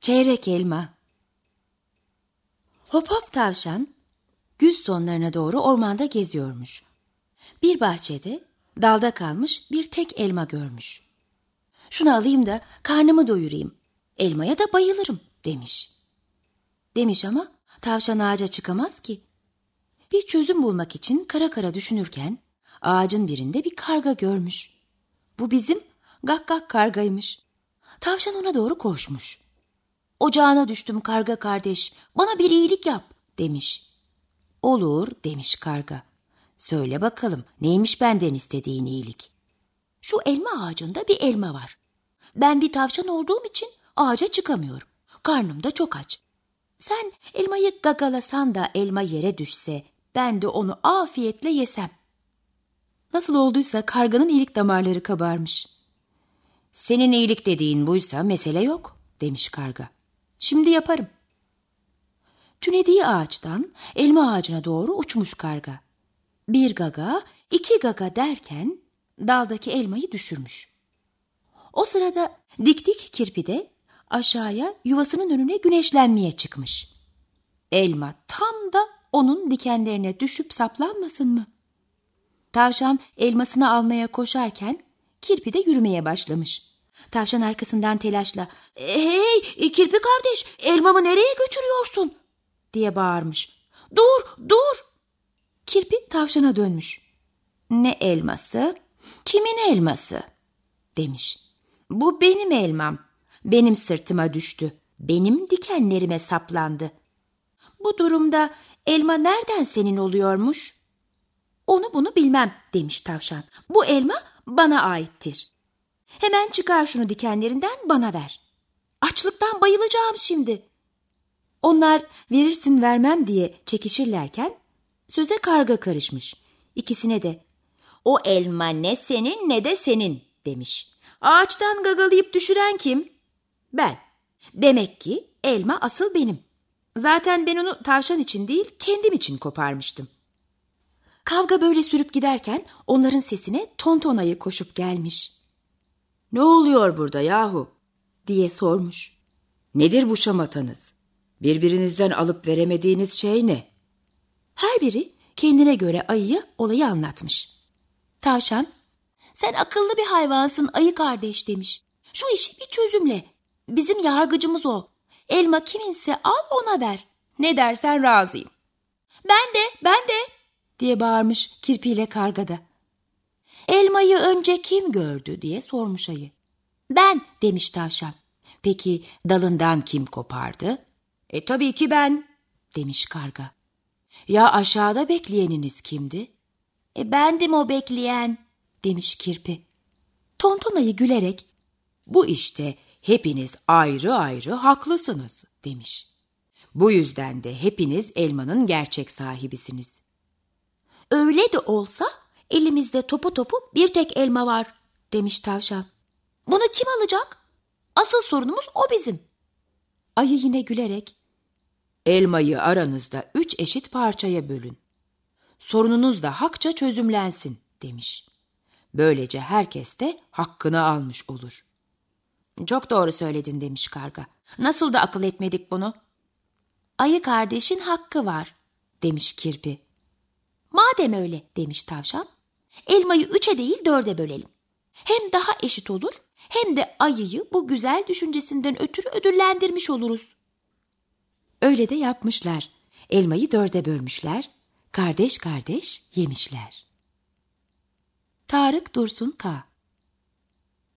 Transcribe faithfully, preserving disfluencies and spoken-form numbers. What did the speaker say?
Çeyrek elma. Hop hop tavşan güz sonlarına doğru ormanda geziyormuş. Bir bahçede dalda kalmış bir tek elma görmüş. Şunu alayım da karnımı doyurayım. Elmaya da bayılırım demiş. Demiş ama tavşan ağaca çıkamaz ki. Bir çözüm bulmak için kara kara düşünürken ağacın birinde bir karga görmüş. Bu bizim gak gak kargaymış. Tavşan ona doğru koşmuş. Ocağına düştüm karga kardeş, bana bir iyilik yap demiş. Olur demiş karga. Söyle bakalım neymiş benden istediğin iyilik? Şu elma ağacında bir elma var. Ben bir tavşan olduğum için ağaca çıkamıyorum. Karnım da çok aç. Sen elmayı gagalasan da elma yere düşse ben de onu afiyetle yesem. Nasıl olduysa karganın iyilik damarları kabarmış. Senin iyilik dediğin buysa mesele yok demiş karga. Şimdi yaparım. Tünediği ağaçtan elma ağacına doğru uçmuş karga. Bir gaga, iki gaga derken daldaki elmayı düşürmüş. O sırada dik dik kirpi de aşağıya yuvasının önüne güneşlenmeye çıkmış. Elma tam da onun dikenlerine düşüp saplanmasın mı? Tavşan elmasını almaya koşarken kirpi de yürümeye başlamış. Tavşan arkasından telaşla "Hey kirpi kardeş, elmamı nereye götürüyorsun?" diye bağırmış. "Dur, dur!" Kirpi tavşana dönmüş. "Ne elması? Kimin elması?" demiş. "Bu benim elmam. Benim sırtıma düştü. Benim dikenlerime saplandı. Bu durumda elma nereden senin oluyormuş?" "Onu bunu bilmem," demiş tavşan. "Bu elma bana aittir. Hemen çıkar şunu dikenlerinden bana ver. Açlıktan bayılacağım şimdi." Onlar verirsin vermem diye çekişirlerken söze karga karışmış. İkisine de "O elma ne senin ne de senin," demiş. "Ağaçtan gagalayıp düşüren kim?" "Ben. Demek ki elma asıl benim. Zaten ben onu tavşan için değil kendim için koparmıştım." Kavga böyle sürüp giderken onların sesine Tonton Ayı koşup gelmiş. "Ne oluyor burada yahu?" diye sormuş. "Nedir bu şamatanız? Birbirinizden alıp veremediğiniz şey ne?" Her biri kendine göre ayıya olayı anlatmış. Tavşan, "Sen akıllı bir hayvansın ayı kardeş," demiş. "Şu işi bir çözümle. Bizim yargıcımız o. Elma kiminse al ona ver. Ne dersen razıyım." "Ben de, ben de," diye bağırmış kirpiyle karga da. "Elmayı önce kim gördü?" diye sormuş ayı. "Ben," demiş tavşan. "Peki dalından kim kopardı?" "E tabii ki ben," demiş karga. "Ya aşağıda bekleyeniniz kimdi?" "E bendim o bekleyen," demiş kirpi. Tonton Ayı gülerek "Bu işte hepiniz ayrı ayrı haklısınız," demiş. "Bu yüzden de hepiniz elmanın gerçek sahibisiniz." "Öyle de olsa elimizde topu topu bir tek elma var," demiş tavşan. "Bunu kim alacak? Asıl sorunumuz o bizim." Ayı yine gülerek "Elmayı aranızda üç eşit parçaya bölün. Sorununuz da hakça çözümlensin," demiş. "Böylece herkes de hakkını almış olur." "Çok doğru söyledin," demiş karga. "Nasıl da akıl etmedik bunu?" "Ayı kardeşin hakkı var," demiş kirpi. "Madem öyle," demiş tavşan, "elmayı üçe değil dörde bölelim. Hem daha eşit olur hem de ayıyı bu güzel düşüncesinden ötürü ödüllendirmiş oluruz." Öyle de yapmışlar. Elmayı dörde bölmüşler. Kardeş kardeş yemişler. Tarık Dursun Kağ.